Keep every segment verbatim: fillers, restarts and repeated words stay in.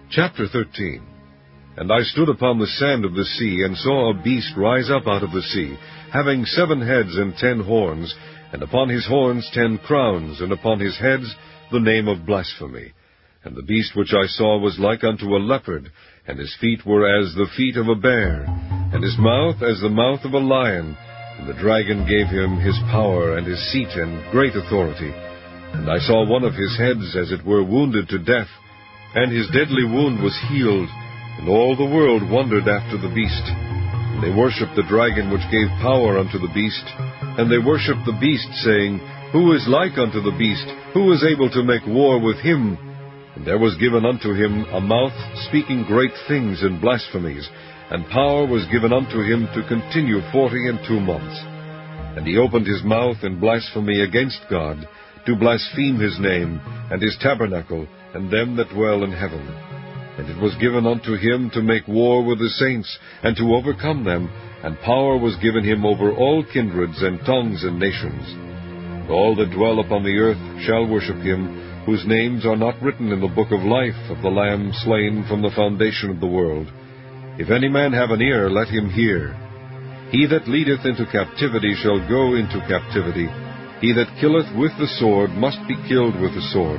Chapter thirteen. And I stood upon the sand of the sea, and saw a beast rise up out of the sea, having seven heads and ten horns, and upon his horns ten crowns, and upon his heads the name of blasphemy. And the beast which I saw was like unto a leopard, and his feet were as the feet of a bear, and his mouth as the mouth of a lion. And the dragon gave him his power, and his seat, and great authority. And I saw one of his heads as it were wounded to death, and his deadly wound was healed, and all the world wondered after the beast. And they worshipped the dragon which gave power unto the beast, and they worshipped the beast, saying, Who is like unto the beast? Who is able to make war with him? And there was given unto him a mouth speaking great things and blasphemies, and power was given unto him to continue forty and two months. And he opened his mouth in blasphemy against God, to blaspheme his name, and his tabernacle, and them that dwell in heaven. And it was given unto him to make war with the saints, and to overcome them, and power was given him over all kindreds and tongues and nations. And all that dwell upon the earth shall worship him, whose names are not written in the book of life of the Lamb slain from the foundation of the world. If any man have an ear, let him hear. He that leadeth into captivity shall go into captivity. He that killeth with the sword must be killed with the sword.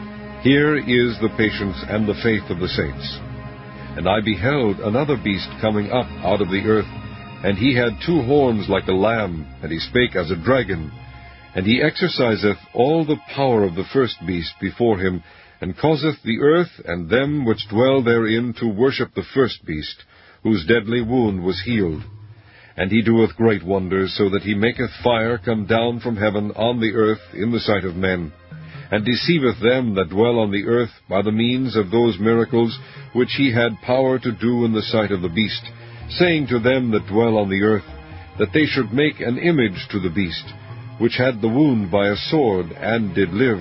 Here is the patience and the faith of the saints. And I beheld another beast coming up out of the earth, and he had two horns like a lamb, and he spake as a dragon. And he exerciseth all the power of the first beast before him, and causeth the earth and them which dwell therein to worship the first beast, whose deadly wound was healed. And he doeth great wonders, so that he maketh fire come down from heaven on the earth in the sight of men, and deceiveth them that dwell on the earth by the means of those miracles which he had power to do in the sight of the beast, saying to them that dwell on the earth, that they should make an image to the beast, which had the wound by a sword, and did live.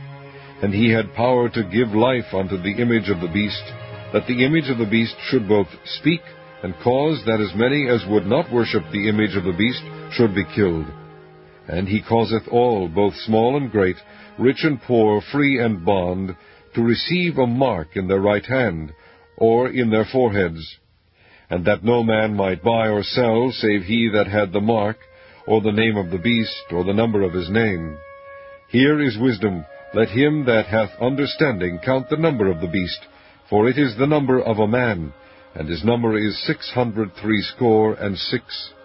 And he had power to give life unto the image of the beast, that the image of the beast should both speak, and cause that as many as would not worship the image of the beast should be killed. And he causeth all, both small and great, rich and poor, free and bond, to receive a mark in their right hand, or in their foreheads, and that no man might buy or sell, save he that had the mark, or the name of the beast, or the number of his name. Here is wisdom. Let him that hath understanding count the number of the beast, for it is the number of a man, and his number is six hundred threescore and six.